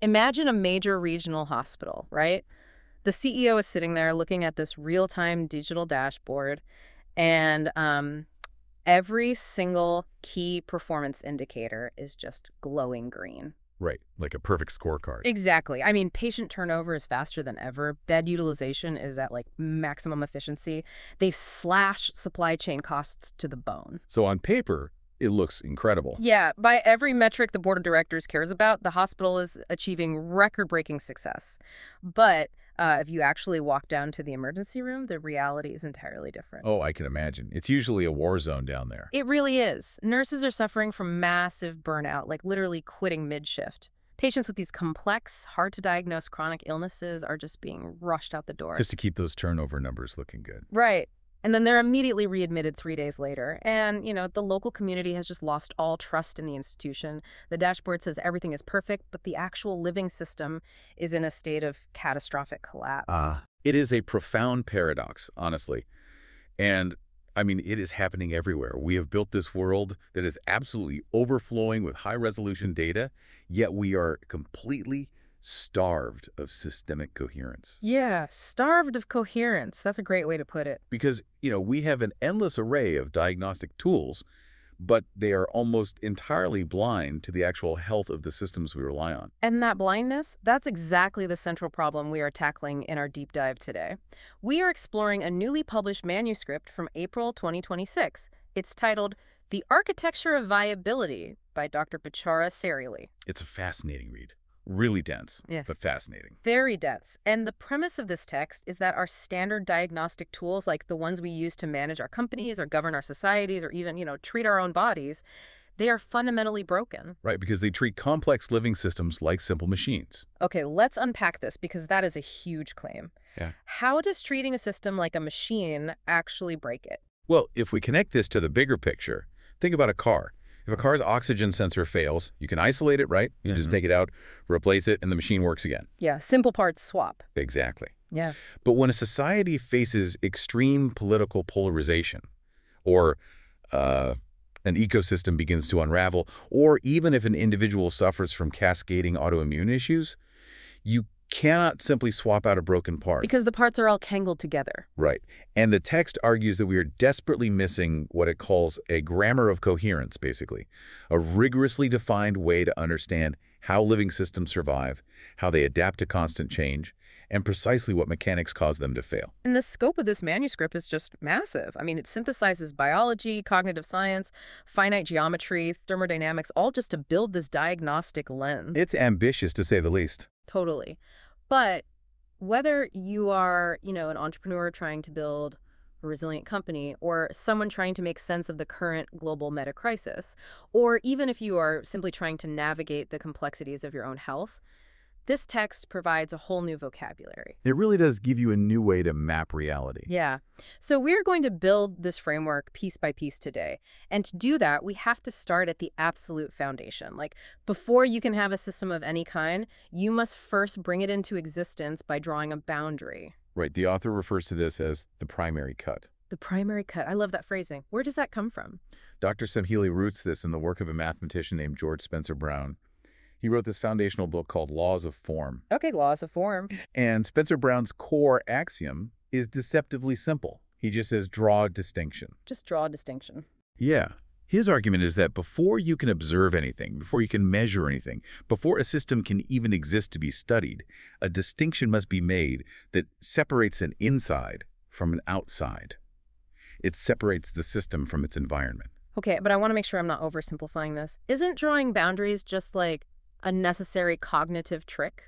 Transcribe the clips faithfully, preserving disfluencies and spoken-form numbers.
Imagine a major regional hospital, right? The C E O is sitting there looking at this real-time digital dashboard, and um, every single key performance indicator is just glowing green. Right, like a perfect scorecard. Exactly. I mean, patient turnover is faster than ever. Bed utilization is at like maximum efficiency. They've slashed supply chain costs to the bone. So on paper, it looks incredible. Yeah, by every metric the board of directors cares about, the hospital is achieving record-breaking success. But uh, if you actually walk down to the emergency room, the reality is entirely different. Oh, I can imagine. It's usually a war zone down there. It really is. Nurses are suffering from massive burnout, like literally quitting mid-shift. Patients with these complex, hard-to-diagnose chronic illnesses are just being rushed out the door. Just to keep those turnover numbers looking good. Right. And then they're immediately readmitted three days later. And, you know, the local community has just lost all trust in the institution. The dashboard says everything is perfect, but the actual living system is in a state of catastrophic collapse. Uh, it is a profound paradox, honestly. And, I mean, it is happening everywhere. We have built this world that is absolutely overflowing with high-resolution data, yet we are completely starved of systemic coherence. Yeah, starved of coherence. That's a great way to put it. Because, you know, we have an endless array of diagnostic tools, but they are almost entirely blind to the actual health of the systems we rely on. And that blindness, that's exactly the central problem we are tackling in our deep dive today. We are exploring a newly published manuscript from April twenty twenty-six. It's titled The Architecture of Viability by Doctor Bechara Serially. It's a fascinating read. Really dense, Yeah. but fascinating. Very dense. And the premise of this text is that our standard diagnostic tools, like the ones we use to manage our companies or govern our societies or even, you know, treat our own bodies, they are fundamentally broken. Right, because they treat complex living systems like simple machines. Okay, let's unpack this because that is a huge claim. Yeah. How does treating a system like a machine actually break it? Well, if we connect this to the bigger picture, think about a car. If a car's oxygen sensor fails, you can isolate it, right? You just Mhm. take it out, replace it, and the machine works again. Yeah, simple parts swap. Exactly. Yeah. But when a society faces extreme political polarization, or uh, an ecosystem begins to unravel, or even if an individual suffers from cascading autoimmune issues, you cannot simply swap out a broken part. Because the parts are all tangled together. Right. And the text argues that we are desperately missing what it calls a grammar of coherence, basically, a rigorously defined way to understand how living systems survive, how they adapt to constant change, and precisely what mechanics cause them to fail. And the scope of this manuscript is just massive. I mean, it synthesizes biology, cognitive science, finite geometry, thermodynamics, all just to build this diagnostic lens. It's ambitious, to say the least. Totally. But whether you are, you know, an entrepreneur trying to build a resilient company, or someone trying to make sense of the current global meta crisis, or even if you are simply trying to navigate the complexities of your own health, this text provides a whole new vocabulary. It really does give you a new way to map reality. Yeah. So we're going to build this framework piece by piece today. And to do that, we have to start at the absolute foundation. Like, before you can have a system of any kind, you must first bring it into existence by drawing a boundary. Right. The author refers to this as the primary cut. The primary cut. I love that phrasing. Where does that come from? Doctor Samheli roots this in the work of a mathematician named George Spencer Brown. He wrote this foundational book called Laws of Form. Okay, laws of form. And Spencer Brown's core axiom is deceptively simple. He just says, draw a distinction. Just draw a distinction. Yeah. His argument is that before you can observe anything, before you can measure anything, before a system can even exist to be studied, a distinction must be made that separates an inside from an outside. It separates the system from its environment. Okay, but I want to make sure I'm not oversimplifying this. Isn't drawing boundaries just like a necessary cognitive trick?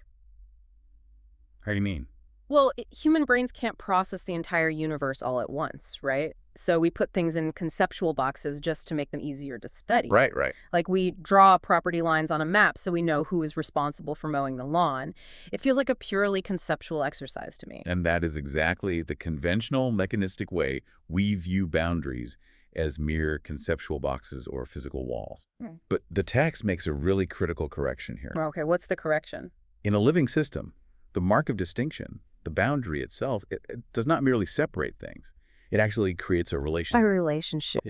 How do you mean? Well, it, human brains can't process the entire universe all at once, right? So we put things in conceptual boxes just to make them easier to study. Right, right. Like we draw property lines on a map so we know who is responsible for mowing the lawn. It feels like a purely conceptual exercise to me. And that is exactly the conventional mechanistic way we view boundaries, as mere conceptual boxes or physical walls. Hmm. But the text makes a really critical correction here. Okay, what's the correction? In a living system, the mark of distinction, the boundary itself, it, it does not merely separate things. It actually creates a relation. A relationship. Yeah.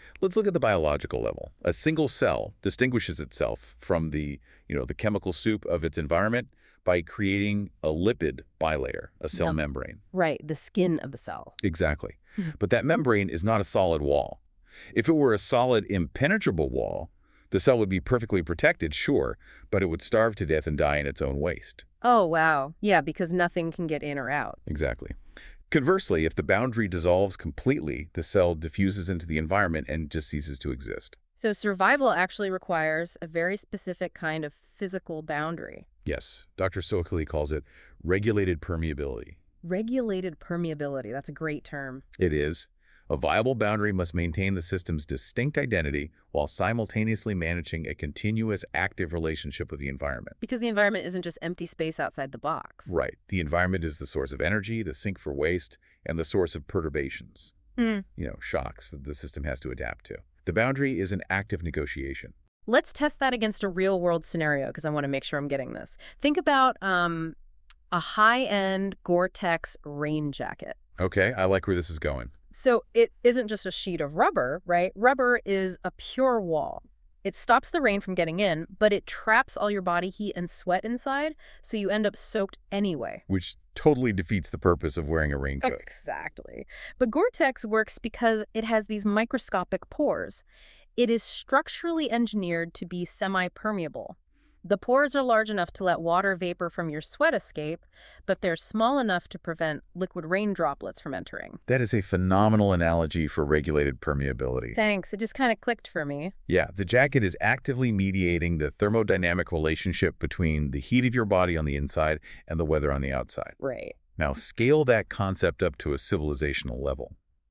Let's look at the biological level. A single cell distinguishes itself from the, you know, the chemical soup of its environment by creating a lipid bilayer, a cell Yep. membrane. Right, the skin of the cell. Exactly. Hmm. But that membrane is not a solid wall. If it were a solid, impenetrable wall, the cell would be perfectly protected, sure, but it would starve to death and die in its own waste. Oh, wow. Yeah, because nothing can get in or out. Exactly. Conversely, if the boundary dissolves completely, the cell diffuses into the environment and just ceases to exist. So survival actually requires a very specific kind of physical boundary. Yes, Doctor Sokely calls it regulated permeability. Regulated permeability, that's a great term. It is. A viable boundary must maintain the system's distinct identity while simultaneously managing a continuous active relationship with the environment. Because the environment isn't just empty space outside the box. Right. The environment is the source of energy, the sink for waste, and the source of perturbations, Hmm. you know, shocks that the system has to adapt to. The boundary is an active negotiation. Let's test that against a real-world scenario because I want to make sure I'm getting this. Think about um, a high-end Gore-Tex rain jacket. Okay, I like where this is going. So it isn't just a sheet of rubber, right? Rubber is a pure wall. It stops the rain from getting in, but it traps all your body heat and sweat inside, so you end up soaked anyway. Which totally defeats the purpose of wearing a raincoat. Exactly. But Gore-Tex works because it has these microscopic pores. It is structurally engineered to be semi-permeable. The pores are large enough to let water vapor from your sweat escape, but they're small enough to prevent liquid rain droplets from entering. That is a phenomenal analogy for regulated permeability. Thanks. It just kind of clicked for me. Yeah, the jacket is actively mediating the thermodynamic relationship between the heat of your body on the inside and the weather on the outside. Right. Now, scale that concept up to a civilizational level.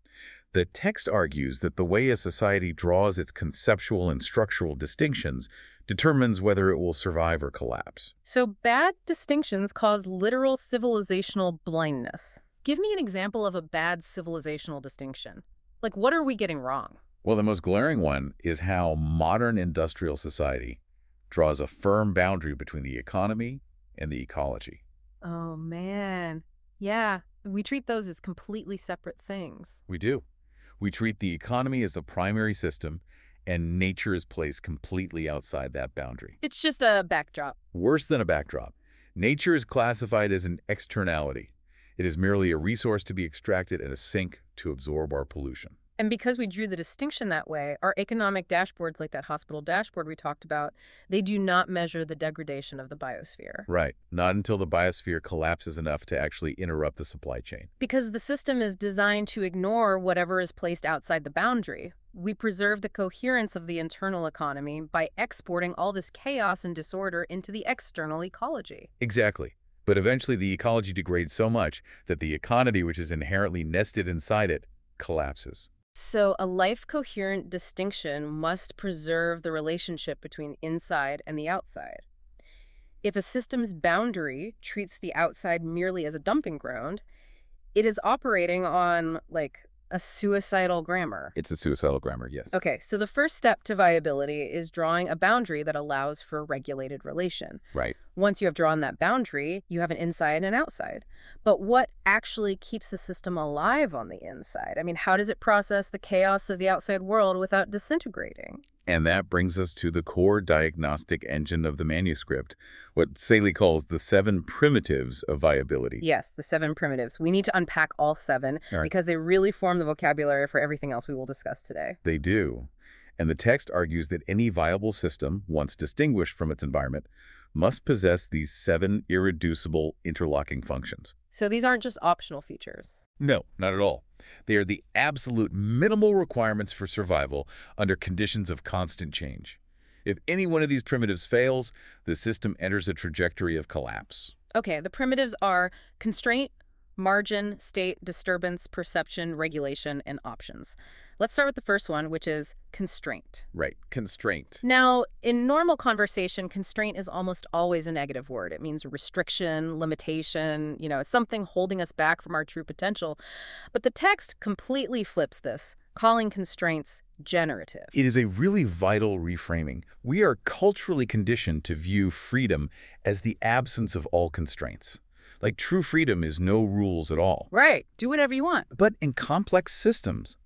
The text argues that the way a society draws its conceptual and structural distinctions determines whether it will survive or collapse. So bad distinctions cause literal civilizational blindness. Give me an example of a bad civilizational distinction. Like, what are we getting wrong? Well, the most glaring one is how modern industrial society draws a firm boundary between the economy and the ecology. Oh, man. Yeah, we treat those as completely separate things. We do. We treat the economy as the primary system, and nature is placed completely outside that boundary. It's just a backdrop. Worse than a backdrop, nature is classified as an externality. It is merely a resource to be extracted and a sink to absorb our pollution. And because we drew the distinction that way, our economic dashboards, like that hospital dashboard we talked about, they do not measure the degradation of the biosphere. Right. Not until the biosphere collapses enough to actually interrupt the supply chain. Because the system is designed to ignore whatever is placed outside the boundary. We preserve the coherence of the internal economy by exporting all this chaos and disorder into the external ecology. Exactly. But eventually the ecology degrades so much that the economy, which is inherently nested inside it, collapses. So a life-coherent distinction must preserve the relationship between the inside and the outside. If a system's boundary treats the outside merely as a dumping ground, it is operating on, like, a suicidal grammar. It's a suicidal grammar, yes. Okay, so the first step to viability is drawing a boundary that allows for regulated relation. Right. Once you have drawn that boundary, you have an inside and outside. But what actually keeps the system alive on the inside? I mean, how does it process the chaos of the outside world without disintegrating? And that brings us to the core diagnostic engine of the manuscript, what Staley calls the seven primitives of viability. Yes, the seven primitives. We need to unpack all seven All right. because they really form the vocabulary for everything else we will discuss today. They do. And the text argues that any viable system, once distinguished from its environment, must possess these seven irreducible interlocking functions. So these aren't just optional features. No, not at all. They are the absolute minimal requirements for survival under conditions of constant change. If any one of these primitives fails, the system enters a trajectory of collapse. Okay, the primitives are constraint, margin, state, disturbance, perception, regulation, and options. Let's start with the first one, which is constraint. Right, constraint. Now, in normal conversation, constraint is almost always a negative word. It means restriction, limitation, you know, it's something holding us back from our true potential. But the text completely flips this, calling constraints generative. It is a really vital reframing. We are culturally conditioned to view freedom as the absence of all constraints. Like true freedom is no rules at all. Right, do whatever you want. But in complex systems,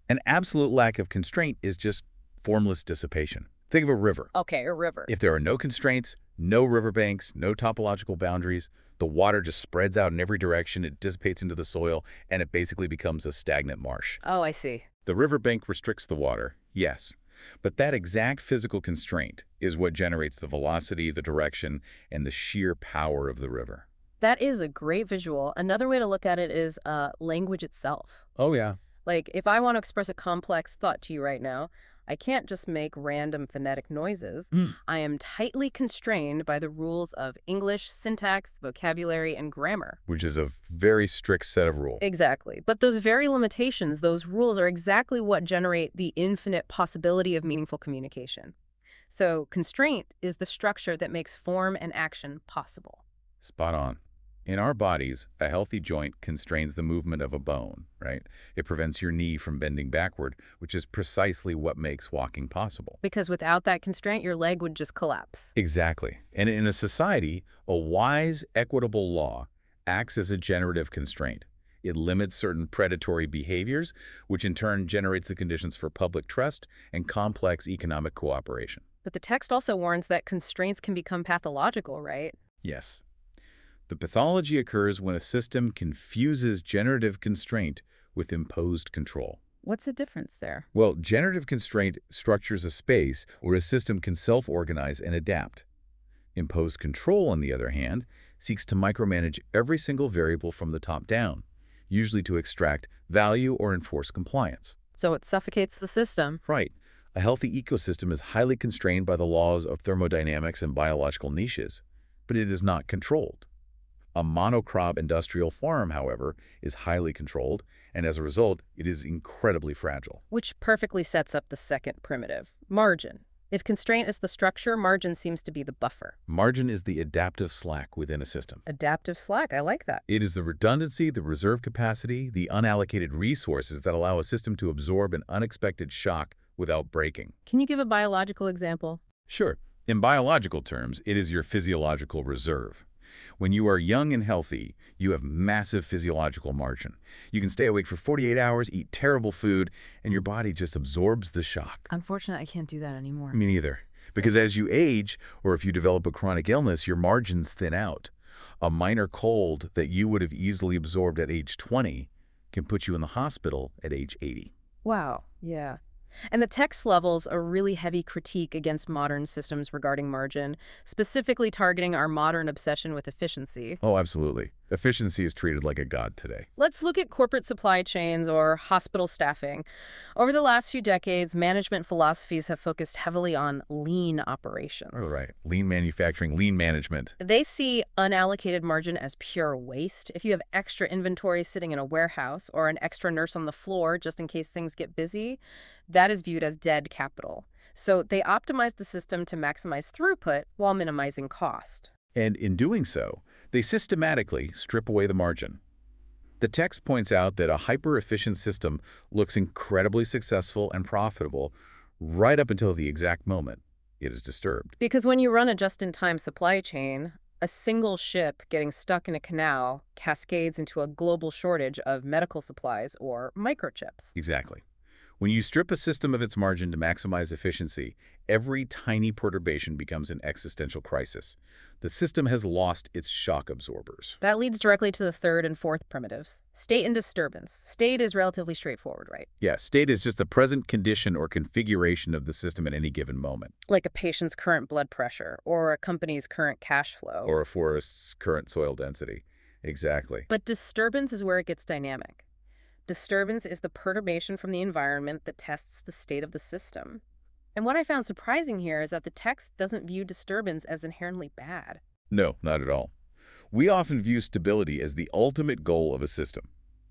An absolute lack of constraint is just formless dissipation. Think of a river. Okay, a river. If there are no constraints, no riverbanks, no topological boundaries, the water just spreads out in every direction, it dissipates into the soil, and it basically becomes a stagnant marsh. Oh, I see. The riverbank restricts the water, yes, but that exact physical constraint is what generates the velocity, the direction, and the sheer power of the river. That is a great visual. Another way to look at it is uh, language itself. Oh, yeah. Like, if I want to express a complex thought to you right now, I can't just make random phonetic noises. Mm. I am tightly constrained by the rules of English, syntax, vocabulary, and grammar. Which is a very strict set of rules. Exactly. But those very limitations, those rules, are exactly what generate the infinite possibility of meaningful communication. So constraint is the structure that makes form and action possible. Spot on. In our bodies, a healthy joint constrains the movement of a bone, right? It prevents your knee from bending backward, which is precisely what makes walking possible. Because without that constraint, your leg would just collapse. Exactly. And in a society, a wise, equitable law acts as a generative constraint. It limits certain predatory behaviors, which in turn generates the conditions for public trust and complex economic cooperation. But the text also warns that constraints can become pathological, right? Yes. The pathology occurs when a system confuses generative constraint with imposed control. What's the difference there? Well, generative constraint structures a space where a system can self-organize and adapt. Imposed control, on the other hand, seeks to micromanage every single variable from the top down, usually to extract value or enforce compliance. So it suffocates the system. Right. A healthy ecosystem is highly constrained by the laws of thermodynamics and biological niches, but it is not controlled. A monocrop industrial farm, however, is highly controlled, and as a result, it is incredibly fragile. Which perfectly sets up the second primitive, margin. If constraint is the structure, margin seems to be the buffer. Margin is the adaptive slack within a system. Adaptive slack, I like that. It is the redundancy, the reserve capacity, the unallocated resources that allow a system to absorb an unexpected shock without breaking. Can you give a biological example? Sure. In biological terms, it is your physiological reserve. When you are young and healthy, you have massive physiological margin. You can stay awake for forty-eight hours, eat terrible food, and your body just absorbs the shock. Unfortunately, I can't do that anymore. Me neither. Because as you age, or if you develop a chronic illness, your margins thin out. A minor cold that you would have easily absorbed at age twenty can put you in the hospital at age eighty. Wow, yeah. And the text levels a really heavy critique against modern systems regarding margin, specifically targeting our modern obsession with efficiency. Oh, absolutely. Efficiency is treated like a god today. Let's look at corporate supply chains or hospital staffing. Over the last few decades, management philosophies have focused heavily on lean operations. Oh, right. Lean manufacturing, lean management. They see unallocated margin as pure waste. If you have extra inventory sitting in a warehouse or an extra nurse on the floor just in case things get busy, that is viewed as dead capital. So they optimize the system to maximize throughput while minimizing cost. And in doing so, they systematically strip away the margin. The text points out that a hyper-efficient system looks incredibly successful and profitable right up until the exact moment it is disturbed. Because when you run a just-in-time supply chain, a single ship getting stuck in a canal cascades into a global shortage of medical supplies or microchips. Exactly. When you strip a system of its margin to maximize efficiency, every tiny perturbation becomes an existential crisis. The system has lost its shock absorbers. That leads directly to the third and fourth primitives. State and disturbance. State is relatively straightforward, right? Yeah, state is just the present condition or configuration of the system at any given moment. Like a patient's current blood pressure, or a company's current cash flow. Or a forest's current soil density. Exactly. But disturbance is where it gets dynamic. Disturbance is the perturbation from the environment that tests the state of the system. And what I found surprising here is that the text doesn't view disturbance as inherently bad. No, not at all. We often view stability as the ultimate goal of a system.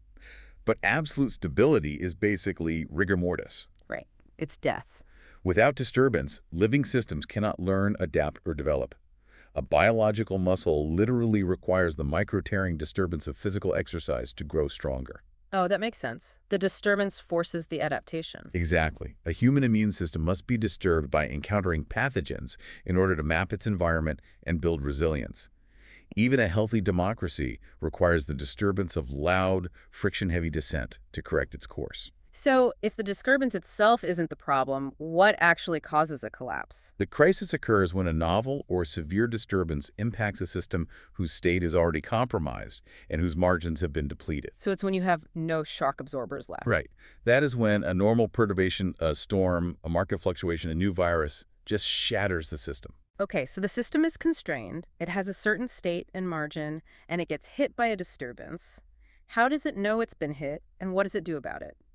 But absolute stability is basically rigor mortis. Right. It's death. Without disturbance, living systems cannot learn, adapt, or develop. A biological muscle literally requires the micro-tearing disturbance of physical exercise to grow stronger. Oh, that makes sense. The disturbance forces the adaptation. Exactly. A human immune system must be disturbed by encountering pathogens in order to map its environment and build resilience. Even a healthy democracy requires the disturbance of loud, friction-heavy dissent to correct its course. So if the disturbance itself isn't the problem, what actually causes a collapse? The crisis occurs when a novel or severe disturbance impacts a system whose state is already compromised and whose margins have been depleted. So it's when you have no shock absorbers left. Right. That is when a normal perturbation, a storm, a market fluctuation, a new virus just shatters the system. Okay, so the system is constrained, it has a certain state and margin, and it gets hit by a disturbance. How does it know it's been hit, and what does it do about it?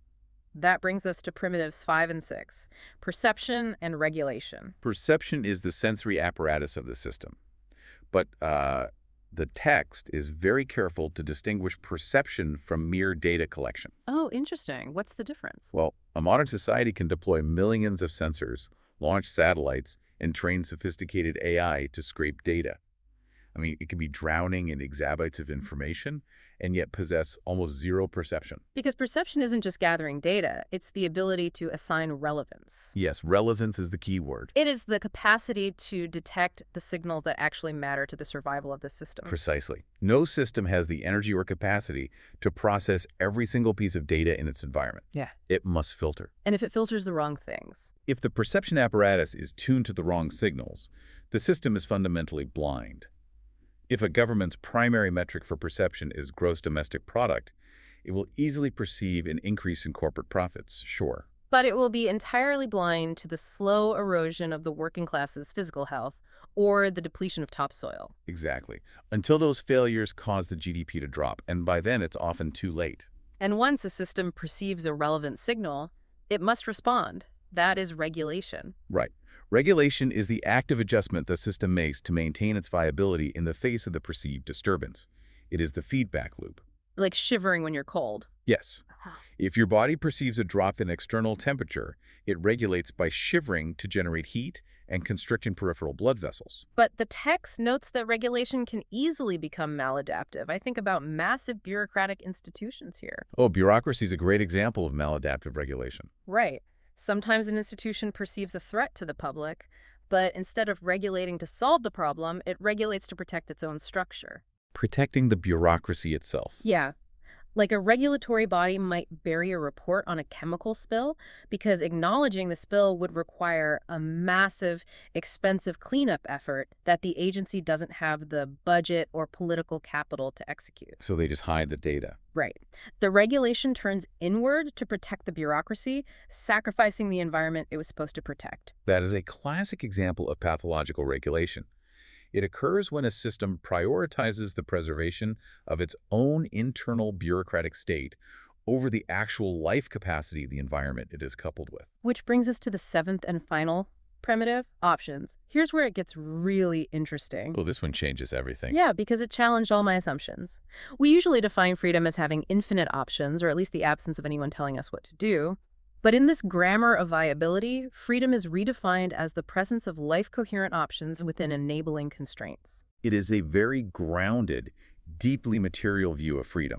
That brings us to primitives five and six, perception and regulation. Perception is the sensory apparatus of the system. But uh, the text is very careful to distinguish perception from mere data collection. Oh, interesting. What's the difference? Well, a modern society can deploy millions of sensors, launch satellites, and train sophisticated A I to scrape data. I mean, it can be drowning in exabytes of information and yet possess almost zero perception. Because perception isn't just gathering data, it's the ability to assign relevance. Yes, relevance is the key word. It is the capacity to detect the signals that actually matter to the survival of the system. Precisely. No system has the energy or capacity to process every single piece of data in its environment. Yeah. It must filter. And if it filters the wrong things? If the perception apparatus is tuned to the wrong signals, the system is fundamentally blind. If a government's primary metric for perception is gross domestic product, it will easily perceive an increase in corporate profits, sure. But it will be entirely blind to the slow erosion of the working class's physical health or the depletion of topsoil. Exactly. Until those failures cause the G D P to drop, and by then it's often too late. And once a system perceives a relevant signal, it must respond. That is regulation. Right. Regulation is the active adjustment the system makes to maintain its viability in the face of the perceived disturbance. It is the feedback loop. Like shivering when you're cold. Yes. If your body perceives a drop in external temperature, it regulates by shivering to generate heat and constricting peripheral blood vessels. But the text notes that regulation can easily become maladaptive. I think about massive bureaucratic institutions here. Oh, bureaucracy is a great example of maladaptive regulation. Right. Sometimes an institution perceives a threat to the public, but instead of regulating to solve the problem, it regulates to protect its own structure. Protecting the bureaucracy itself. Yeah. Like a regulatory body might bury a report on a chemical spill because acknowledging the spill would require a massive, expensive cleanup effort that the agency doesn't have the budget or political capital to execute. So they just hide the data. Right. The regulation turns inward to protect the bureaucracy, sacrificing the environment it was supposed to protect. That is a classic example of pathological regulation. It occurs when a system prioritizes the preservation of its own internal bureaucratic state over the actual life capacity of the environment it is coupled with. Which brings us to the seventh and final primitive, options. Here's where it gets really interesting. Oh, this one changes everything. Yeah, because it challenged all my assumptions. We usually define freedom as having infinite options, or at least the absence of anyone telling us what to do. But in this grammar of viability, freedom is redefined as the presence of life-coherent options within enabling constraints. It is a very grounded, deeply material view of freedom.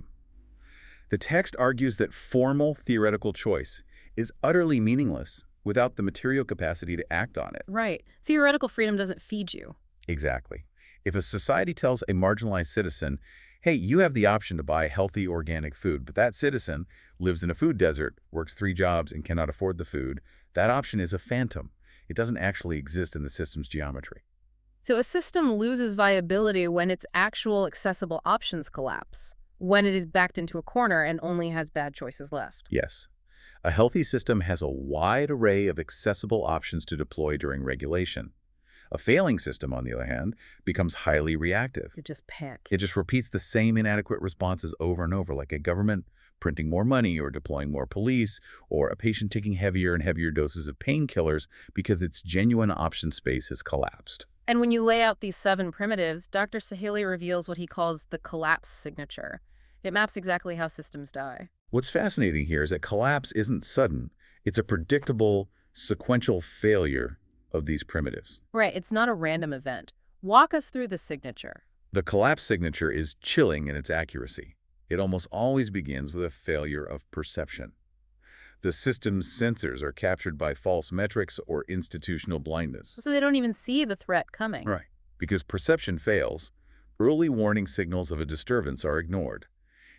The text argues that formal theoretical choice is utterly meaningless without the material capacity to act on it. Right. Theoretical freedom doesn't feed you. Exactly. If a society tells a marginalized citizen, hey, you have the option to buy healthy organic food, but that citizen lives in a food desert, works three jobs, and cannot afford the food, that option is a phantom. It doesn't actually exist in the system's geometry. So a system loses viability when its actual accessible options collapse, when it is backed into a corner and only has bad choices left. Yes. A healthy system has a wide array of accessible options to deploy during regulation. A failing system, on the other hand, becomes highly reactive. It just panics. It just repeats the same inadequate responses over and over, like a government printing more money or deploying more police, or a patient taking heavier and heavier doses of painkillers because its genuine option space has collapsed. And when you lay out these seven primitives, Doctor Sahili reveals what he calls the collapse signature. It maps exactly how systems die. What's fascinating here is that collapse isn't sudden. It's a predictable, sequential failure of these primitives. Right, it's not a random event. Walk us through the signature. The collapse signature is chilling in its accuracy. It almost always begins with a failure of perception. The system's sensors are captured by false metrics or institutional blindness. So they don't even see the threat coming. Right. Because perception fails, early warning signals of a disturbance are ignored.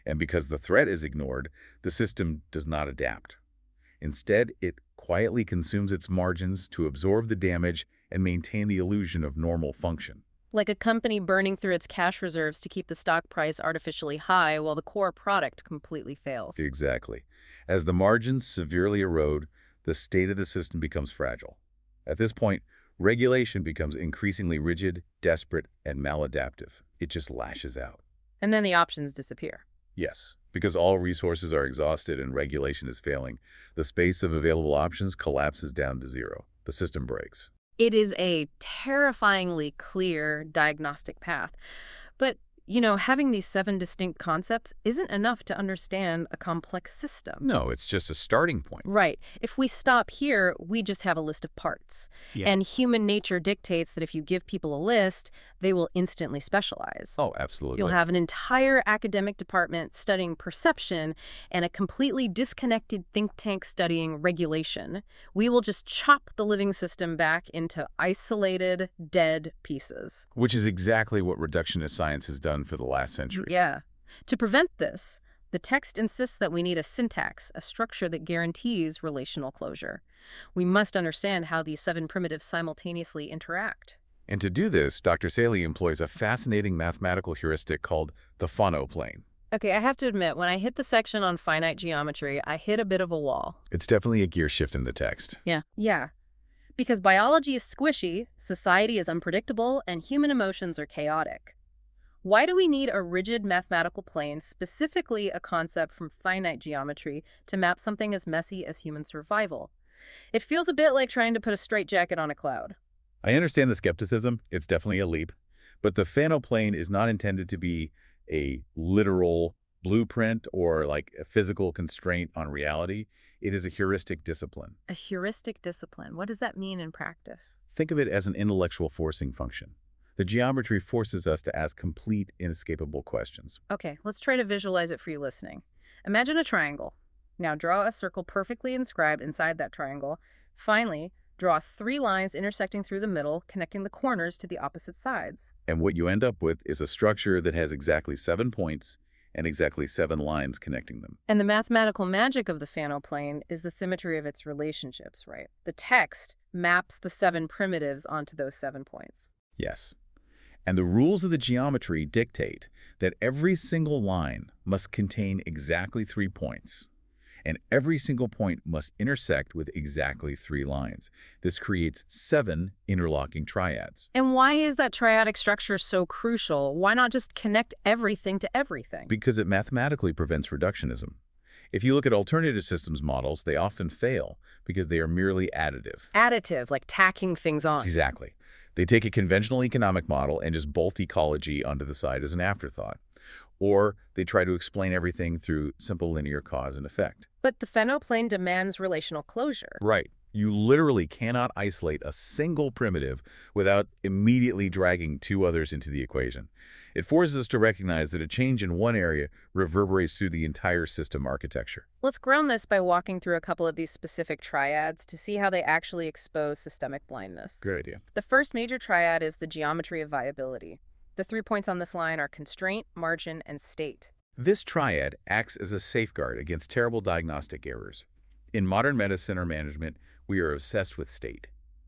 And because the threat is ignored, the system does not adapt. Instead, it quietly consumes its margins to absorb the damage and maintain the illusion of normal function. Like a company burning through its cash reserves to keep the stock price artificially high while the core product completely fails. Exactly. As the margins severely erode, the state of the system becomes fragile. At this point, regulation becomes increasingly rigid, desperate, and maladaptive. It just lashes out. And then the options disappear. Yes, because all resources are exhausted and regulation is failing, the space of available options collapses down to zero. The system breaks. It is a terrifyingly clear diagnostic path. But, you know, having these seven distinct concepts isn't enough to understand a complex system. No, it's just a starting point. Right. If we stop here, we just have a list of parts. Yeah. And human nature dictates that if you give people a list, they will instantly specialize. Oh, absolutely. You'll have an entire academic department studying perception and a completely disconnected think tank studying regulation. We will just chop the living system back into isolated, dead pieces. Which is exactly what reductionist science has done for the last century. Yeah. To prevent this, the text insists that we need a syntax, a structure that guarantees relational closure. We must understand how these seven primitives simultaneously interact. And to do this, Doctor Saley employs a fascinating mathematical heuristic called the Fano plane. Okay, I have to admit, when I hit the section on finite geometry, I hit a bit of a wall. It's definitely a gear shift in the text. Yeah. Yeah. Because biology is squishy, society is unpredictable, and human emotions are chaotic. Why do we need a rigid mathematical plane, specifically a concept from finite geometry, to map something as messy as human survival? It feels a bit like trying to put a straitjacket on a cloud. I understand the skepticism. It's definitely a leap. But the Fano plane is not intended to be a literal blueprint or like a physical constraint on reality. It is a heuristic discipline. A heuristic discipline. What does that mean in practice? Think of it as an intellectual forcing function. The geometry forces us to ask complete, inescapable questions. Okay, let's try to visualize it for you listening. Imagine a triangle. Now draw a circle perfectly inscribed inside that triangle. Finally, draw three lines intersecting through the middle, connecting the corners to the opposite sides. And what you end up with is a structure that has exactly seven points and exactly seven lines connecting them. And the mathematical magic of the Fano plane is the symmetry of its relationships, right? The text maps the seven primitives onto those seven points. Yes. And the rules of the geometry dictate that every single line must contain exactly three points, and every single point must intersect with exactly three lines. This creates seven interlocking triads. And why is that triadic structure so crucial? Why not just connect everything to everything? Because it mathematically prevents reductionism. If you look at alternative systems models, they often fail because they are merely additive. Additive, like tacking things on. Exactly. They take a conventional economic model and just bolt ecology onto the side as an afterthought. Or they try to explain everything through simple linear cause and effect. But the Fano plane demands relational closure. Right. You literally cannot isolate a single primitive without immediately dragging two others into the equation. It forces us to recognize that a change in one area reverberates through the entire system architecture. Let's ground this by walking through a couple of these specific triads to see how they actually expose systemic blindness. Great idea. The first major triad is the geometry of viability. The three points on this line are constraint, margin, and state. This triad acts as a safeguard against terrible diagnostic errors. In modern medicine or management, we are obsessed with state.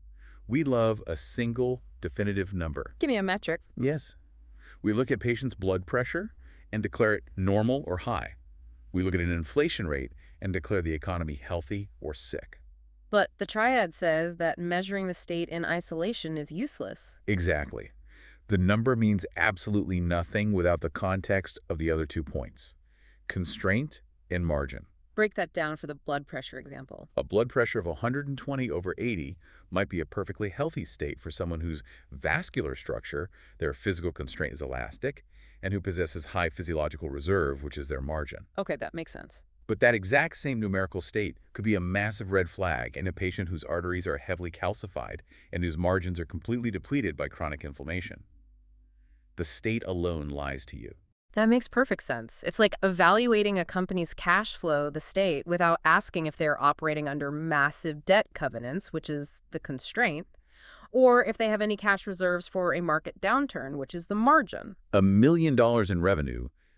We love a single, definitive number. Give me a metric. Yes. We look at patients' blood pressure and declare it normal or high. We look at an inflation rate and declare the economy healthy or sick. But the triad says that measuring the state in isolation is useless. Exactly. The number means absolutely nothing without the context of the other two points, constraint and margin. Break that down for the blood pressure example. A blood pressure of one hundred twenty over eighty might be a perfectly healthy state for someone whose vascular structure, their physical constraint, is elastic, and who possesses high physiological reserve, which is their margin. Okay, that makes sense. But that exact same numerical state could be a massive red flag in a patient whose arteries are heavily calcified and whose margins are completely depleted by chronic inflammation. The state alone lies to you. That makes perfect sense. It's like evaluating a company's cash flow, the state, without asking if they're operating under massive debt covenants, which is the constraint, or if they have any cash reserves for a market downturn, which is the margin. A million dollars in revenue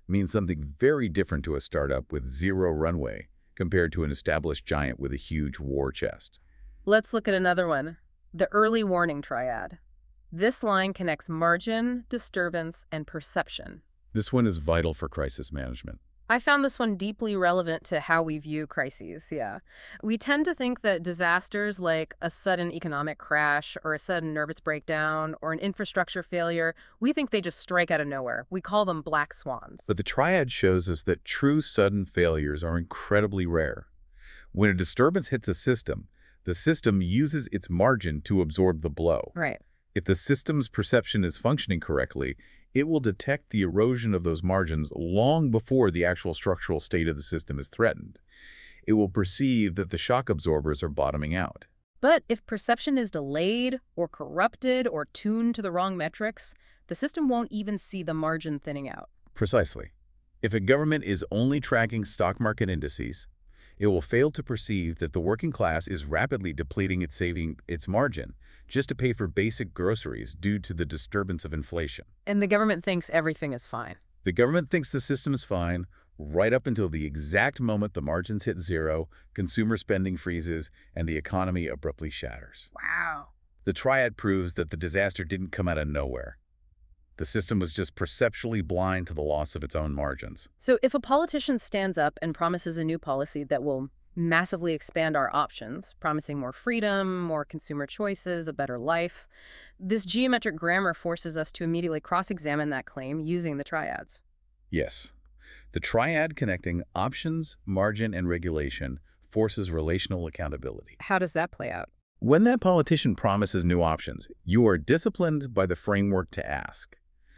means something very different to a startup with zero runway compared to an established giant with a huge war chest. Let's look at another one, the early warning triad. This line connects margin, disturbance, and perception. This one is vital for crisis management. I found this one deeply relevant to how we view crises, yeah. We tend to think that disasters like a sudden economic crash or a sudden nervous breakdown or an infrastructure failure, we think they just strike out of nowhere. We call them black swans. But the triad shows us that true sudden failures are incredibly rare. When a disturbance hits a system, the system uses its margin to absorb the blow. Right. If the system's perception is functioning correctly, it will detect the erosion of those margins long before the actual structural state of the system is threatened. It will perceive that the shock absorbers are bottoming out. But if perception is delayed or corrupted or tuned to the wrong metrics, the system won't even see the margin thinning out. Precisely. If a government is only tracking stock market indices, it will fail to perceive that the working class is rapidly depleting its saving its margin just to pay for basic groceries due to the disturbance of inflation. And the government thinks everything is fine. The government thinks the system is fine right up until the exact moment the margins hit zero, consumer spending freezes, and the economy abruptly shatters. Wow. The triad proves that the disaster didn't come out of nowhere. The system was just perceptually blind to the loss of its own margins. So if a politician stands up and promises a new policy that will massively expand our options, promising more freedom, more consumer choices, a better life, this geometric grammar forces us to immediately cross-examine that claim using the triads. Yes. The triad connecting options, margin, and regulation forces relational accountability. How does that play out? When that politician promises new options, you are disciplined by the framework to ask,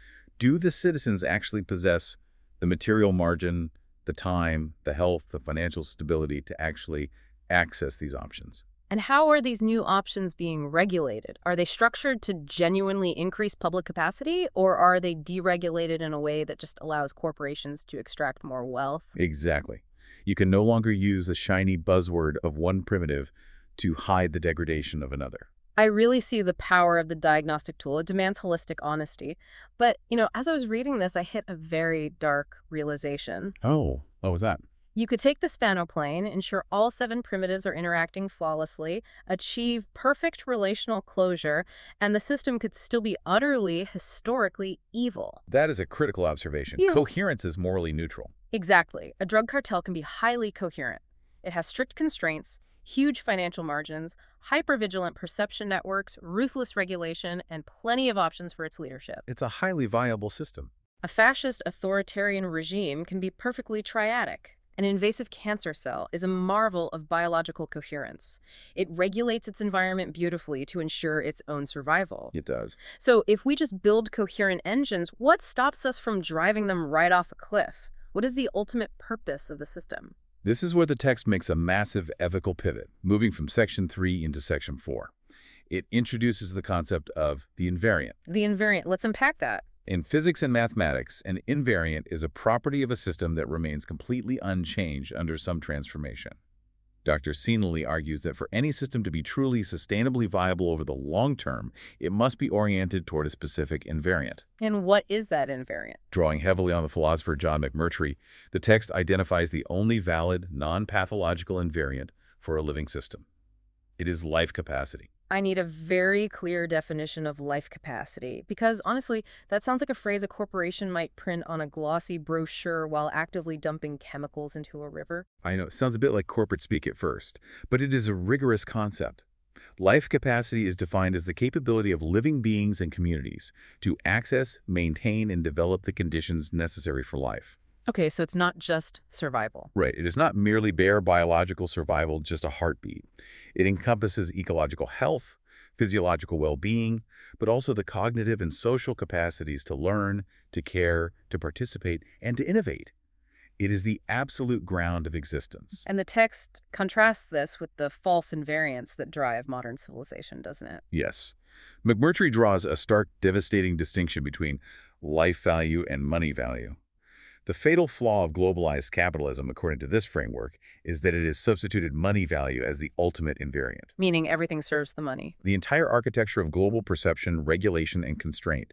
do the citizens actually possess the material margin, the time, the health, the financial stability to actually access these options? And how are these new options being regulated? Are they structured to genuinely increase public capacity, or are they deregulated in a way that just allows corporations to extract more wealth? Exactly. You can no longer use the shiny buzzword of one primitive to hide the degradation of another. I really see the power of the diagnostic tool. It demands holistic honesty. But, you know, as I was reading this, I hit a very dark realization. Oh, what was that? You could take the Spano plane, ensure all seven primitives are interacting flawlessly, achieve perfect relational closure, and the system could still be utterly, historically evil. That is a critical observation. Yeah. Coherence is morally neutral. Exactly. A drug cartel can be highly coherent. It has strict constraints, huge financial margins, hypervigilant perception networks, ruthless regulation, and plenty of options for its leadership. It's a highly viable system. A fascist authoritarian regime can be perfectly triadic. An invasive cancer cell is a marvel of biological coherence. It regulates its environment beautifully to ensure its own survival. It does. So if we just build coherent engines, what stops us from driving them right off a cliff? What is the ultimate purpose of the system? This is where the text makes a massive ethical pivot, moving from Section three into Section four. It introduces the concept of the invariant. The invariant, let's unpack that. In physics and mathematics, an invariant is a property of a system that remains completely unchanged under some transformation. Doctor Seenley argues that for any system to be truly sustainably viable over the long term, it must be oriented toward a specific invariant. And what is that invariant? Drawing heavily on the philosopher John McMurtry, the text identifies the only valid, non-pathological invariant for a living system. It is life capacity. I need a very clear definition of life capacity, because honestly, that sounds like a phrase a corporation might print on a glossy brochure while actively dumping chemicals into a river. I know, it sounds a bit like corporate speak at first, but it is a rigorous concept. Life capacity is defined as the capability of living beings and communities to access, maintain, and develop the conditions necessary for life. Okay, so it's not just survival. Right. It is not merely bare biological survival, just a heartbeat. It encompasses ecological health, physiological well-being, but also the cognitive and social capacities to learn, to care, to participate, and to innovate. It is the absolute ground of existence. And the text contrasts this with the false invariants that drive modern civilization, doesn't it? Yes. McMurtry draws a stark, devastating distinction between life value and money value. The fatal flaw of globalized capitalism, according to this framework, is that it has substituted money value as the ultimate invariant. Meaning everything serves the money. The entire architecture of global perception, regulation, and constraint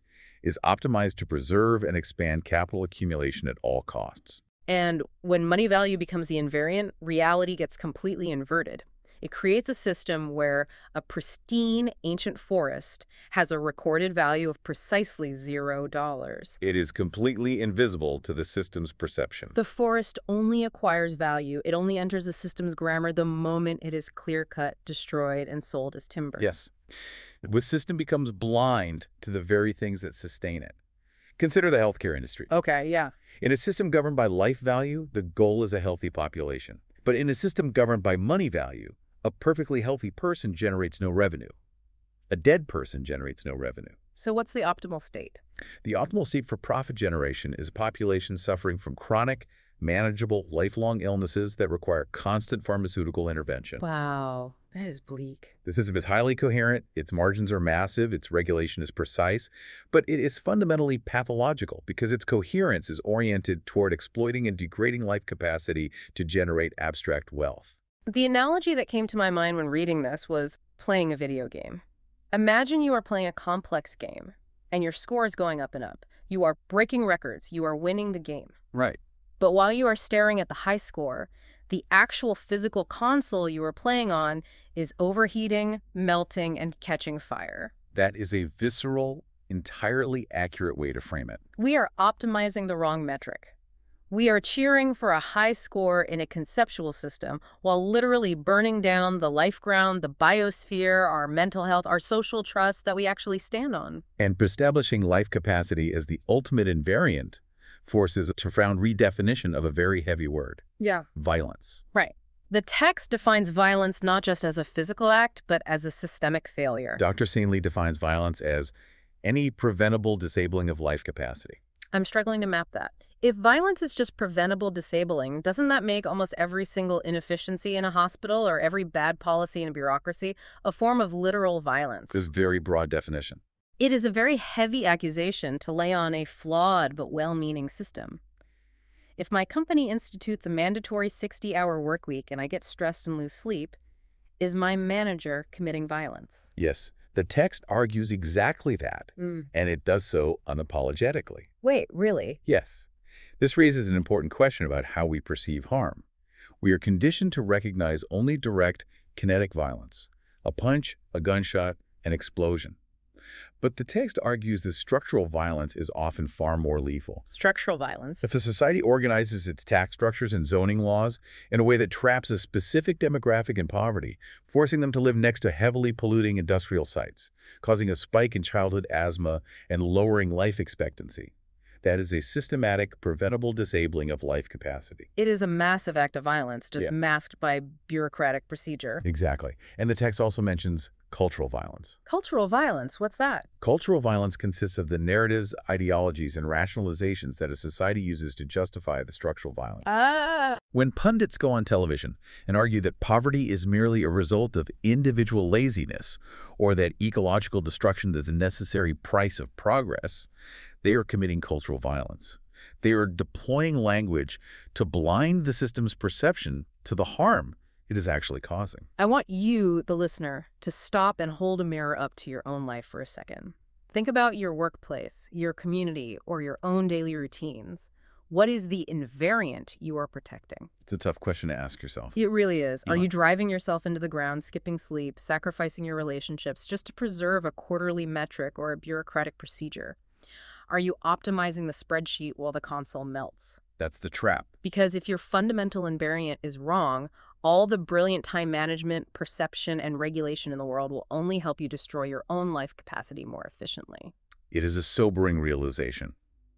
is optimized to preserve and expand capital accumulation at all costs. And when money value becomes the invariant, reality gets completely inverted. It creates a system where a pristine ancient forest has a recorded value of precisely zero dollars. It is completely invisible to the system's perception. The forest only acquires value. It only enters the system's grammar the moment it is clear-cut, destroyed, and sold as timber. Yes. The system becomes blind to the very things that sustain it. Consider the healthcare industry. Okay, yeah. In a system governed by life value, the goal is a healthy population. But in a system governed by money value, a perfectly healthy person generates no revenue. A dead person generates no revenue. So what's the optimal state? The optimal state for profit generation is a population suffering from chronic, manageable, lifelong illnesses that require constant pharmaceutical intervention. Wow, that is bleak. The system is highly coherent, its margins are massive, its regulation is precise, but it is fundamentally pathological because its coherence is oriented toward exploiting and degrading life capacity to generate abstract wealth. The analogy that came to my mind when reading this was playing a video game. Imagine you are playing a complex game, and your score is going up and up. You are breaking records. You are winning the game. Right. But while you are staring at the high score, the actual physical console you are playing on is overheating, melting, and catching fire. That is a visceral, entirely accurate way to frame it. We are optimizing the wrong metric. We are cheering for a high score in a conceptual system while literally burning down the life ground, the biosphere, our mental health, our social trust that we actually stand on. And establishing life capacity as the ultimate invariant forces a profound redefinition of a very heavy word. Yeah. Violence. Right. The text defines violence not just as a physical act, but as a systemic failure. Doctor Sainley defines violence as any preventable disabling of life capacity. I'm struggling to map that. If violence is just preventable disabling, doesn't that make almost every single inefficiency in a hospital or every bad policy in a bureaucracy a form of literal violence? This very broad definition. It is a very heavy accusation to lay on a flawed but well-meaning system. If my company institutes a mandatory sixty-hour work week and I get stressed and lose sleep, is my manager committing violence? Yes, the text argues exactly that, Mm. and it does so unapologetically. Wait, really? Yes. This raises an important question about how we perceive harm. We are conditioned to recognize only direct, kinetic violence, a punch, a gunshot, an explosion. But the text argues that structural violence is often far more lethal. Structural violence. If a society organizes its tax structures and zoning laws in a way that traps a specific demographic in poverty, forcing them to live next to heavily polluting industrial sites, causing a spike in childhood asthma and lowering life expectancy, that is a systematic, preventable disabling of life capacity. It is a massive act of violence, just Yeah. masked by bureaucratic procedure. Exactly. And the text also mentions cultural violence. Cultural violence, what's that? Cultural violence consists of the narratives, ideologies, and rationalizations that a society uses to justify the structural violence. Ah. When pundits go on television and argue that poverty is merely a result of individual laziness or that ecological destruction is the necessary price of progress, they are committing cultural violence. They are deploying language to blind the system's perception to the harm it is actually causing. I want you, the listener, to stop and hold a mirror up to your own life for a second. Think about your workplace, your community, or your own daily routines. What is the invariant you are protecting? It's a tough question to ask yourself. It really is. Are Yeah. you driving yourself into the ground, skipping sleep, sacrificing your relationships just to preserve a quarterly metric or a bureaucratic procedure? Are you optimizing the spreadsheet while the console melts? That's the trap. Because if your fundamental invariant is wrong, all the brilliant time management, perception, and regulation in the world will only help you destroy your own life capacity more efficiently. It is a sobering realization.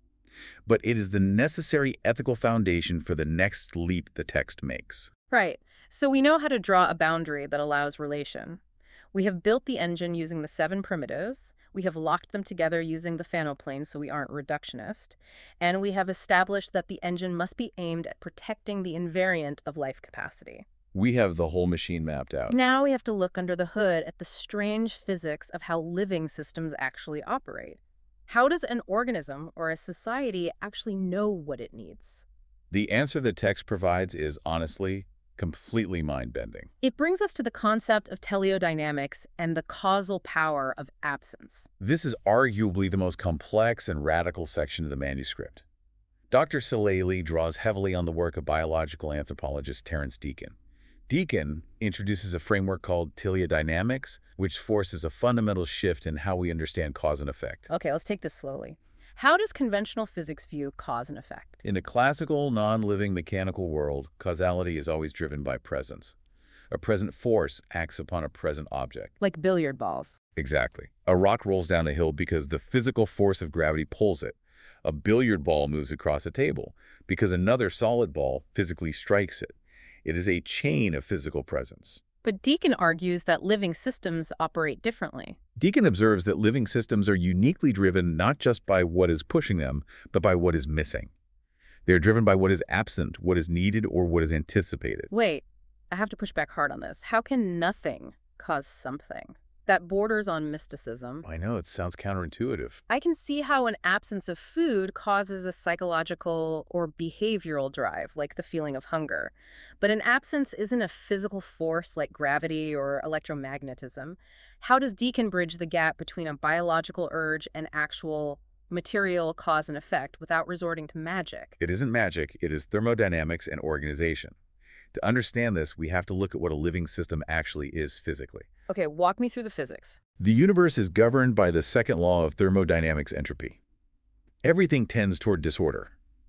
But it is the necessary ethical foundation for the next leap the text makes. Right. So we know how to draw a boundary that allows relation. We have built the engine using the seven primitives. We have locked them together using the Fano plane so we aren't reductionist. And we have established that the engine must be aimed at protecting the invariant of life capacity. We have the whole machine mapped out. Now we have to look under the hood at the strange physics of how living systems actually operate. How does an organism or a society actually know what it needs? The answer the text provides is, honestly, Completely mind-bending. It brings us to the concept of teleodynamics and the causal power of absence. This is arguably the most complex and radical section of the manuscript. Doctor Salaley draws heavily on the work of biological anthropologist Terence Deacon. Deacon introduces a framework called teleodynamics, which forces a fundamental shift in how we understand cause and effect. Okay, let's take this slowly. How does conventional physics view cause and effect? In a classical, non-living mechanical world, causality is always driven by presence. A present force acts upon a present object. Like billiard balls. Exactly. A rock rolls down a hill because the physical force of gravity pulls it. A billiard ball moves across a table because another solid ball physically strikes it. It is a chain of physical presence. But Deacon argues that living systems operate differently. Deacon observes that living systems are uniquely driven not just by what is pushing them, but by what is missing. They are driven by what is absent, what is needed, or what is anticipated. Wait, I have to push back hard on this. How can nothing cause something? That borders on mysticism. I know, it sounds counterintuitive. I can see how an absence of food causes a psychological or behavioral drive, like the feeling of hunger. But an absence isn't a physical force like gravity or electromagnetism. How does Deacon bridge the gap between a biological urge and actual material cause and effect without resorting to magic? It isn't magic, it is thermodynamics and organization. To understand this, we have to look at what a living system actually is physically. Okay, walk me through the physics. The universe is governed by the second law of thermodynamics entropy. Everything tends toward disorder.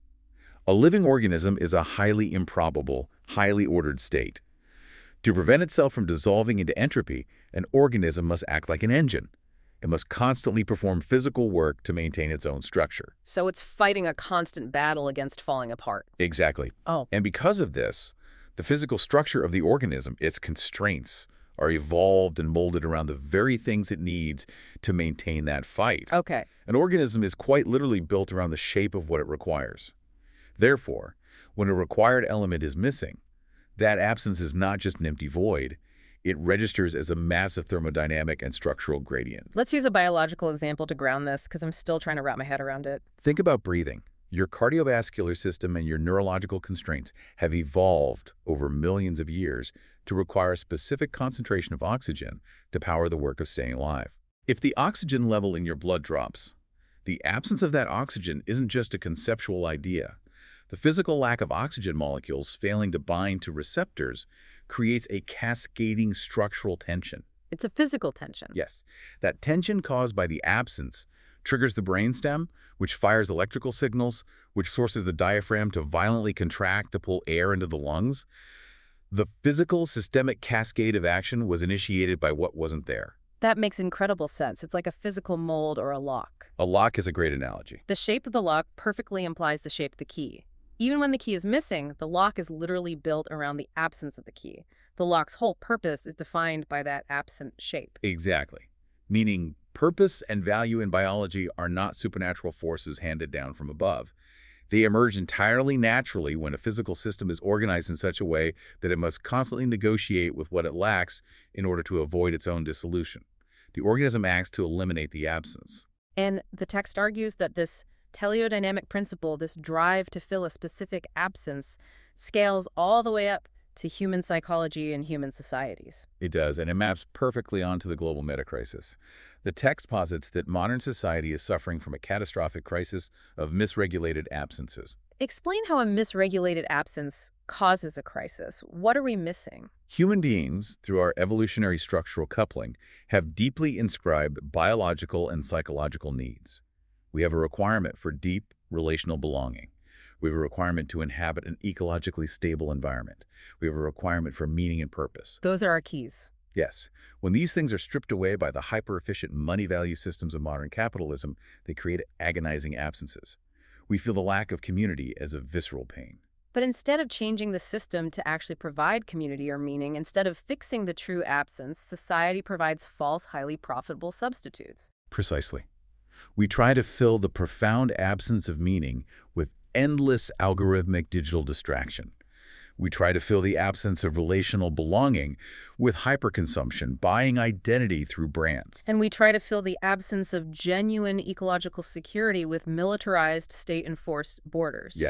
A living organism is a highly improbable, highly ordered state. To prevent itself from dissolving into entropy, an organism must act like an engine. It must constantly perform physical work to maintain its own structure. So it's fighting a constant battle against falling apart. Exactly. Oh. And because of this, the physical structure of the organism, its constraints, are evolved and molded around the very things it needs to maintain that fight. Okay. An organism is quite literally built around the shape of what it requires. Therefore, when a required element is missing, that absence is not just an empty void. It registers as a massive thermodynamic and structural gradient. Let's use a biological example to ground this, because I'm still trying to wrap my head around it. Think about breathing. Your cardiovascular system and your neurological constraints have evolved over millions of years to require a specific concentration of oxygen to power the work of staying alive. If the oxygen level in your blood drops, the absence of that oxygen isn't just a conceptual idea. The physical lack of oxygen molecules failing to bind to receptors creates a cascading structural tension. It's a physical tension. Yes, that tension caused by the absence triggers the brainstem, which fires electrical signals, which forces the diaphragm to violently contract to pull air into the lungs. The physical systemic cascade of action was initiated by what wasn't there. That makes incredible sense. It's like a physical mold or a lock. A lock is a great analogy. The shape of the lock perfectly implies the shape of the key. Even when the key is missing, the lock is literally built around the absence of the key. The lock's whole purpose is defined by that absent shape. Exactly. Meaning purpose and value in biology are not supernatural forces handed down from above. They emerge entirely naturally when a physical system is organized in such a way that it must constantly negotiate with what it lacks in order to avoid its own dissolution. The organism acts to eliminate the absence. And the text argues that this teleodynamic principle, this drive to fill a specific absence, scales all the way up to human psychology and human societies. It does, and it maps perfectly onto the global meta-crisis. The text posits that modern society is suffering from a catastrophic crisis of misregulated absences. Explain how a misregulated absence causes a crisis. What are we missing? Human beings, through our evolutionary structural coupling, have deeply inscribed biological and psychological needs. We have a requirement for deep relational belonging. We have a requirement to inhabit an ecologically stable environment. We have a requirement for meaning and purpose. Those are our keys. Yes. When these things are stripped away by the hyper-efficient money value systems of modern capitalism, they create agonizing absences. We feel the lack of community as a visceral pain. But instead of changing the system to actually provide community or meaning, instead of fixing the true absence, society provides false, highly profitable substitutes. Precisely. We try to fill the profound absence of meaning with endless algorithmic digital distraction. We try to fill the absence of relational belonging with hyperconsumption, buying identity through brands. And we try to fill the absence of genuine ecological security with militarized, state-enforced borders. Yes.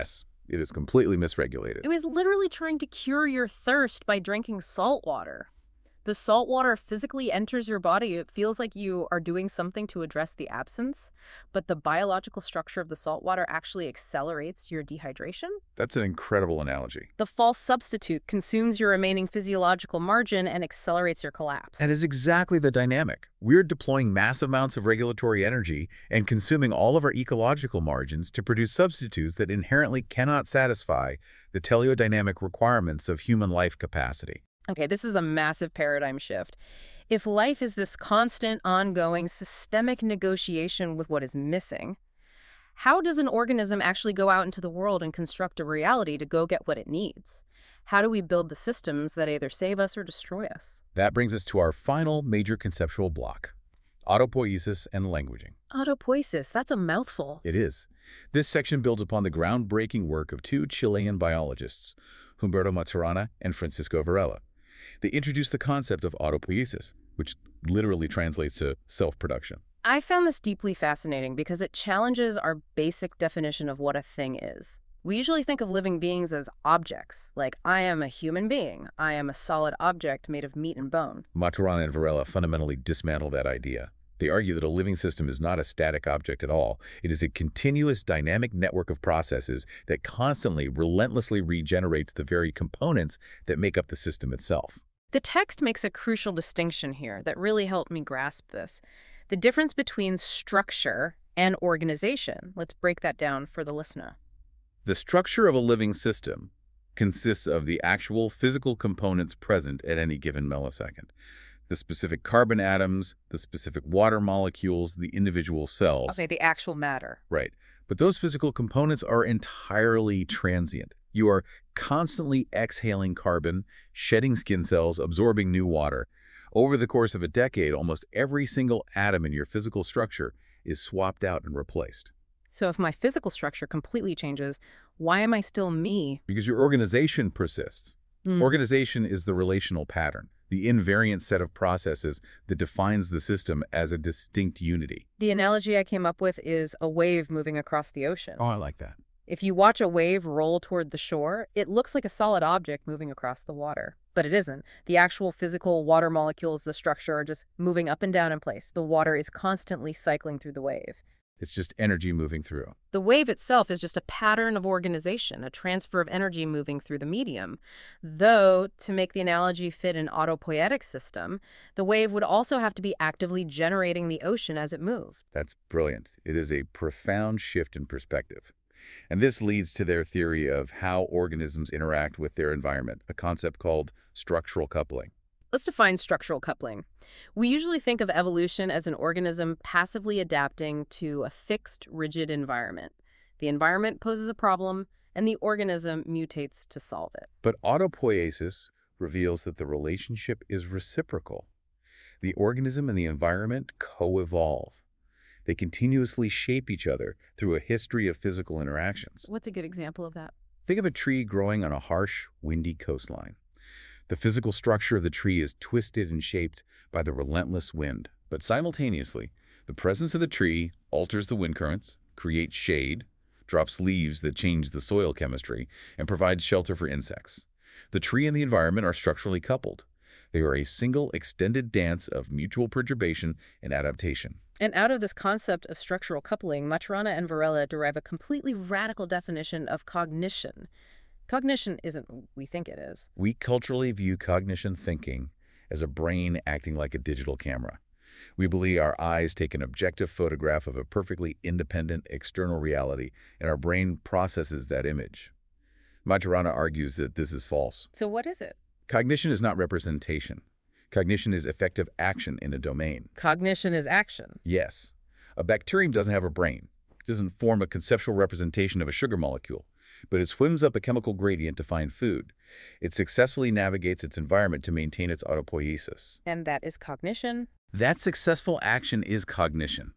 It is completely misregulated. It was literally trying to cure your thirst by drinking salt water. The salt water physically enters your body. It feels like you are doing something to address the absence, but the biological structure of the salt water actually accelerates your dehydration. That's an incredible analogy. The false substitute consumes your remaining physiological margin and accelerates your collapse. That is exactly the dynamic. We're deploying massive amounts of regulatory energy and consuming all of our ecological margins to produce substitutes that inherently cannot satisfy the teleodynamic requirements of human life capacity. Okay, this is a massive paradigm shift. If life is this constant, ongoing, systemic negotiation with what is missing, how does an organism actually go out into the world and construct a reality to go get what it needs? How do we build the systems that either save us or destroy us? That brings us to our final major conceptual block, autopoiesis and languaging. Autopoiesis, that's a mouthful. It is. This section builds upon the groundbreaking work of two Chilean biologists, Humberto Maturana and Francisco Varela. They introduced the concept of autopoiesis, which literally translates to self-production. I found this deeply fascinating because it challenges our basic definition of what a thing is. We usually think of living beings as objects, like I am a human being, I am a solid object made of meat and bone. Maturana and Varela fundamentally dismantle that idea. They argue that a living system is not a static object at all. It is a continuous dynamic network of processes that constantly, relentlessly regenerates the very components that make up the system itself. The text makes a crucial distinction here that really helped me grasp this. The difference between structure and organization. Let's break that down for the listener. The structure of a living system consists of the actual physical components present at any given millisecond. The specific carbon atoms, the specific water molecules, the individual cells. Okay, the actual matter. Right. But those physical components are entirely transient. You are constantly exhaling carbon, shedding skin cells, absorbing new water. Over the course of a decade, almost every single atom in your physical structure is swapped out and replaced. So if my physical structure completely changes, why am I still me? Because your organization persists. Mm. Organization is the relational pattern, the invariant set of processes that defines the system as a distinct unity. The analogy I came up with is a wave moving across the ocean. Oh, I like that. If you watch a wave roll toward the shore, it looks like a solid object moving across the water. But it isn't. The actual physical water molecules, the structure, are just moving up and down in place. The water is constantly cycling through the wave. It's just energy moving through. The wave itself is just a pattern of organization, a transfer of energy moving through the medium. Though, to make the analogy fit an autopoietic system, the wave would also have to be actively generating the ocean as it moved. That's brilliant. It is a profound shift in perspective. And this leads to their theory of how organisms interact with their environment, a concept called structural coupling. Let's define structural coupling. We usually think of evolution as an organism passively adapting to a fixed, rigid environment. The environment poses a problem, and the organism mutates to solve it. But autopoiesis reveals that the relationship is reciprocal. The organism and the environment co-evolve. They continuously shape each other through a history of physical interactions. What's a good example of that? Think of a tree growing on a harsh, windy coastline. The physical structure of the tree is twisted and shaped by the relentless wind. But simultaneously, the presence of the tree alters the wind currents, creates shade, drops leaves that change the soil chemistry, and provides shelter for insects. The tree and the environment are structurally coupled. They are a single extended dance of mutual perturbation and adaptation. And out of this concept of structural coupling, Maturana and Varela derive a completely radical definition of cognition. Cognition isn't what we think it is. We culturally view cognition thinking as a brain acting like a digital camera. We believe our eyes take an objective photograph of a perfectly independent external reality, and our brain processes that image. Maturana argues that this is false. So what is it? Cognition is not representation. Cognition is effective action in a domain. Cognition is action. Yes. A bacterium doesn't have a brain. It doesn't form a conceptual representation of a sugar molecule, but it swims up a chemical gradient to find food. It successfully navigates its environment to maintain its autopoiesis. And that is cognition. That successful action is cognition.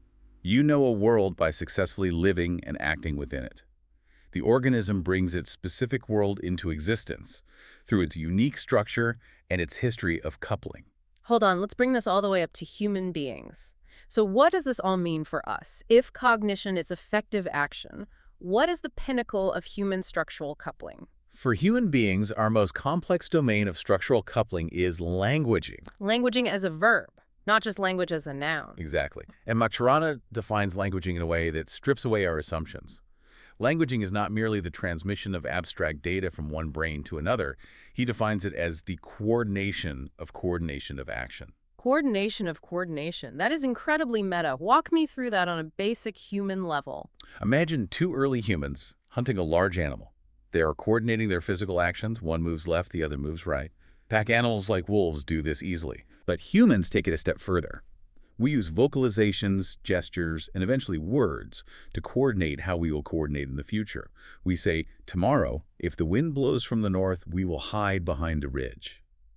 You know a world by successfully living and acting within it. The organism brings its specific world into existence through its unique structure and its history of coupling. Hold on, let's bring this all the way up to human beings. So what does this all mean for us? If cognition is effective action, What is the pinnacle of human structural coupling? For human beings, our most complex domain of structural coupling is languaging. Languaging as a verb, not just language as a noun. Exactly. And Maturana defines languaging in a way that strips away our assumptions. Languaging is not merely the transmission of abstract data from one brain to another. He defines it as the coordination of coordination of action. Coordination of coordination. That is incredibly meta. Walk me through that on a basic human level. Imagine two early humans hunting a large animal. They are coordinating their physical actions. One moves left, the other moves right. Pack animals like wolves do this easily. But humans take it a step further. We use vocalizations, gestures, and eventually words to coordinate how we will coordinate in the future. We say, tomorrow, if the wind blows from the north, we will hide behind a ridge.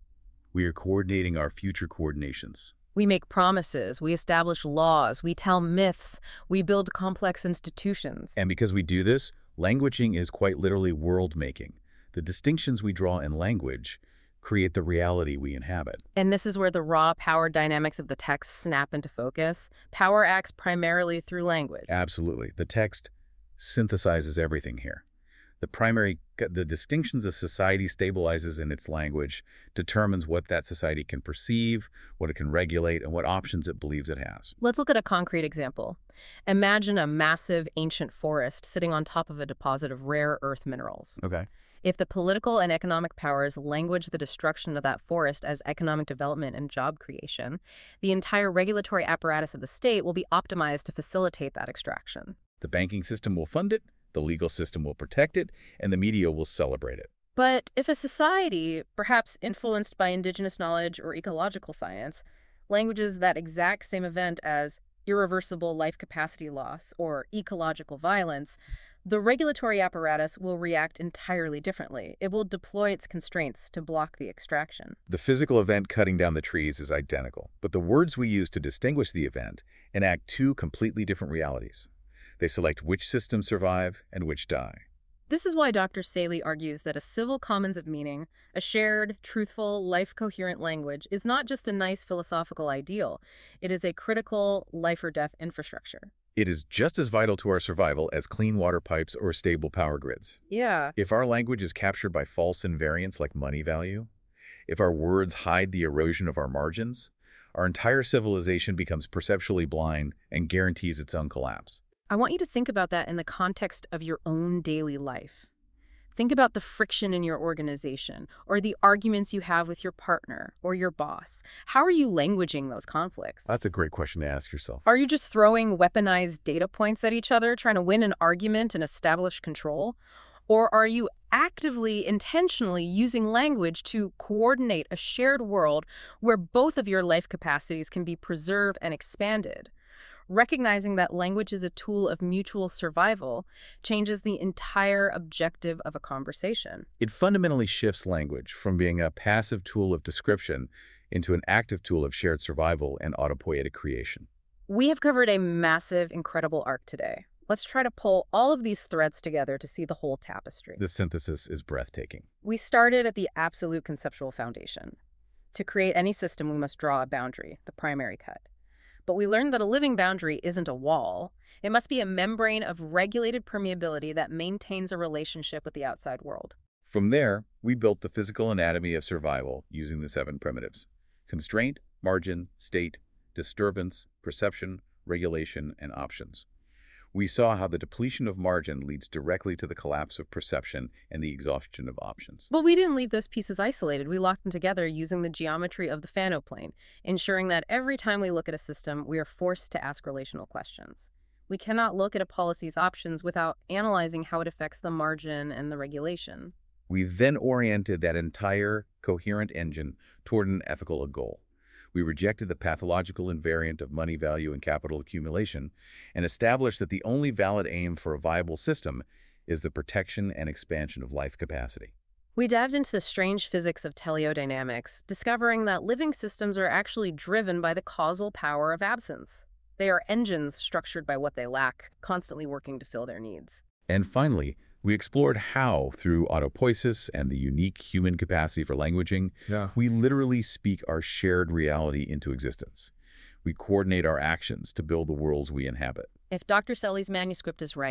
We are coordinating our future coordinations. We make promises, we establish laws, we tell myths, we build complex institutions. And because we do this, languaging is quite literally world-making. The distinctions we draw in language create the reality we inhabit. And this is where the raw power dynamics of the text snap into focus. Power acts primarily through language. Absolutely. The text synthesizes everything here. The primary, the distinctions a society stabilizes in its language determines what that society can perceive, what it can regulate, and what options it believes it has. Let's look at a concrete example. Imagine a massive ancient forest sitting on top of a deposit of rare earth minerals. Okay. If the political and economic powers language the destruction of that forest as economic development and job creation, the entire regulatory apparatus of the state will be optimized to facilitate that extraction. The banking system will fund it, the legal system will protect it, and the media will celebrate it. But if a society, perhaps influenced by indigenous knowledge or ecological science, languages that exact same event as irreversible life capacity loss or ecological violence, the regulatory apparatus will react entirely differently. It will deploy its constraints to block the extraction. The physical event cutting down the trees is identical, but the words we use to distinguish the event enact two completely different realities. They select which systems survive and which die. This is why Doctor Saley argues that a civil commons of meaning, a shared, truthful, life-coherent language, is not just a nice philosophical ideal. It is a critical life-or-death infrastructure. It is just as vital to our survival as clean water pipes or stable power grids. Yeah. If our language is captured by false invariants like money value, if our words hide the erosion of our margins, our entire civilization becomes perceptually blind and guarantees its own collapse. I want you to think about that in the context of your own daily life. Think about the friction in your organization, or the arguments you have with your partner or your boss. How are you languaging those conflicts? That's a great question to ask yourself. Are you just throwing weaponized data points at each other, trying to win an argument and establish control? Or are you actively, intentionally using language to coordinate a shared world where both of your life capacities can be preserved and expanded? Recognizing that language is a tool of mutual survival changes the entire objective of a conversation. It fundamentally shifts language from being a passive tool of description into an active tool of shared survival and autopoietic creation. We have covered a massive, incredible arc today. Let's try to pull all of these threads together to see the whole tapestry. The synthesis is breathtaking. We started at the absolute conceptual foundation. To create any system, we must draw a boundary, the primary cut. But we learned that a living boundary isn't a wall. It must be a membrane of regulated permeability that maintains a relationship with the outside world. From there, we built the physical anatomy of survival using the seven primitives: constraint, margin, state, disturbance, perception, regulation, and options. We saw how the depletion of margin leads directly to the collapse of perception and the exhaustion of options. But we didn't leave those pieces isolated. We locked them together using the geometry of the Fano plane, ensuring that every time we look at a system, we are forced to ask relational questions. We cannot look at a policy's options without analyzing how it affects the margin and the regulation. We then oriented that entire coherent engine toward an ethical goal. We rejected the pathological invariant of money value and capital accumulation and established that the only valid aim for a viable system is the protection and expansion of life capacity. We dived into the strange physics of teleodynamics, discovering that living systems are actually driven by the causal power of absence. They are engines structured by what they lack, constantly working to fill their needs. And finally, we explored how, through autopoiesis and the unique human capacity for languaging, Yeah. we literally speak our shared reality into existence. We coordinate our actions to build the worlds we inhabit. If Doctor Saley's manuscript is right,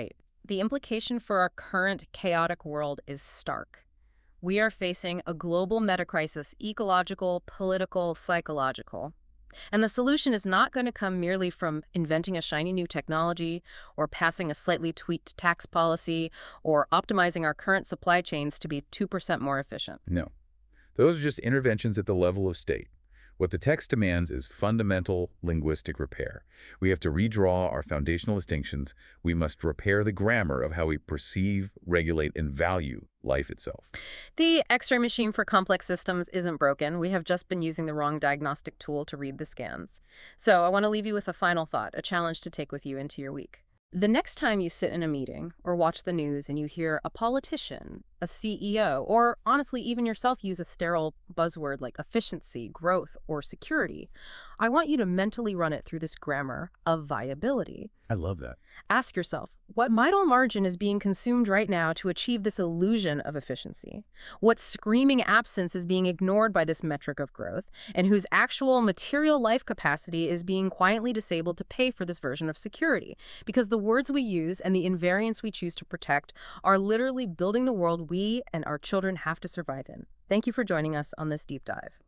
the implication for our current chaotic world is stark. We are facing a global meta-crisis, ecological, political, psychological. And the solution is not going to come merely from inventing a shiny new technology or passing a slightly tweaked tax policy or optimizing our current supply chains to be two percent more efficient. No. Those are just interventions at the level of state. What the text demands is fundamental linguistic repair. We have to redraw our foundational distinctions. We must repair the grammar of how we perceive, regulate, and value life itself. The X-ray machine for complex systems isn't broken. We have just been using the wrong diagnostic tool to read the scans. So I want to leave you with a final thought, a challenge to take with you into your week. The next time you sit in a meeting or watch the news and you hear a politician, a C E O, or honestly even yourself use a sterile buzzword like efficiency, growth, or security, I want you to mentally run it through this grammar of viability. I love that. Ask yourself, what vital margin is being consumed right now to achieve this illusion of efficiency? What screaming absence is being ignored by this metric of growth, and whose actual material life capacity is being quietly disabled to pay for this version of security? Because the words we use and the invariants we choose to protect are literally building the world we and our children have to survive in. Thank you for joining us on this deep dive.